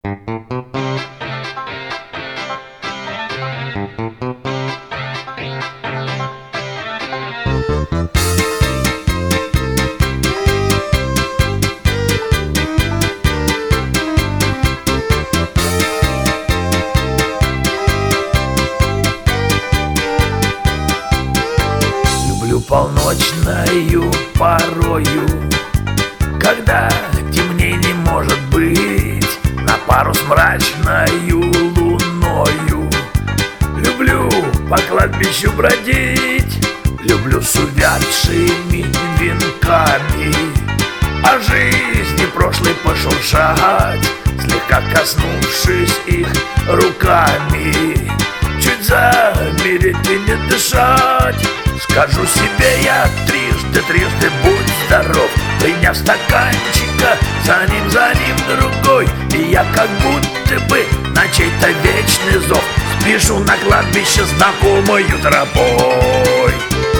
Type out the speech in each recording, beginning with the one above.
Люблю полночною порою, когда темней не может быть, на пару с мрачною луною. Люблю по кладбищу бродить, люблю с увядшими венками, о жизни прошлой пошуршать, слегка коснувшись их руками. Чуть замереть и не дышать, скажу себе я трижды будь здоров, приняв стаканчика, за ним другой, и я как будто бы на чей-то вечный зов спешу на кладбище знакомою тропой.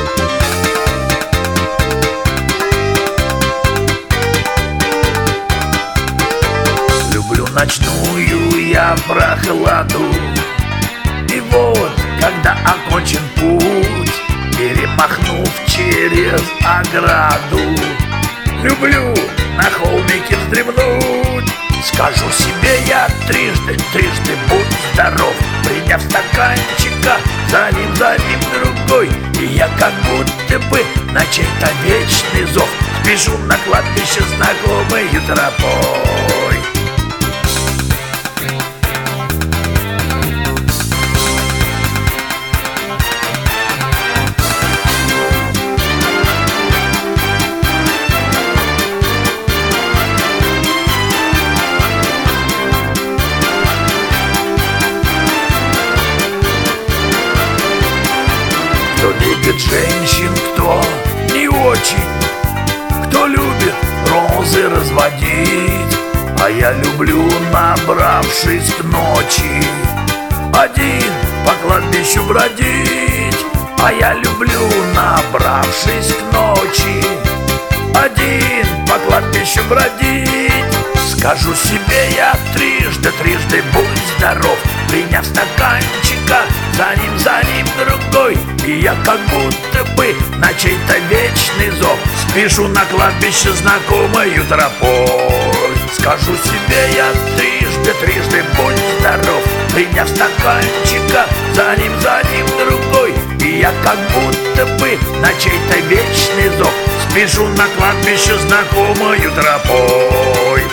Люблю ночную я прохладу, и вот, когда окончен путь, перемахнув через ограду, люблю на холмике вздремнуть. Скажу себе я трижды будь здоров, приняв стаканчика, за ним другой, и я как будто бы на чей-то вечный зов спешу на кладбище знакомою тропой. Кто любит женщин, кто не очень, кто любит розы разводить, а я люблю, набравшись к ночи, один по кладбищу бродить. А я люблю, набравшись к ночи, один по кладбищу бродить. Скажу себе я трижды будь здоров, приняв стаканчика, за ним другой, и я как будто бы на чей-то вечный зов спешу на кладбище знакомою тропой. Скажу себе я трижды будь здоров, приняв стаканчика, за ним другой, и я как будто бы на чей-то вечный зов спешу на кладбище знакомою тропой.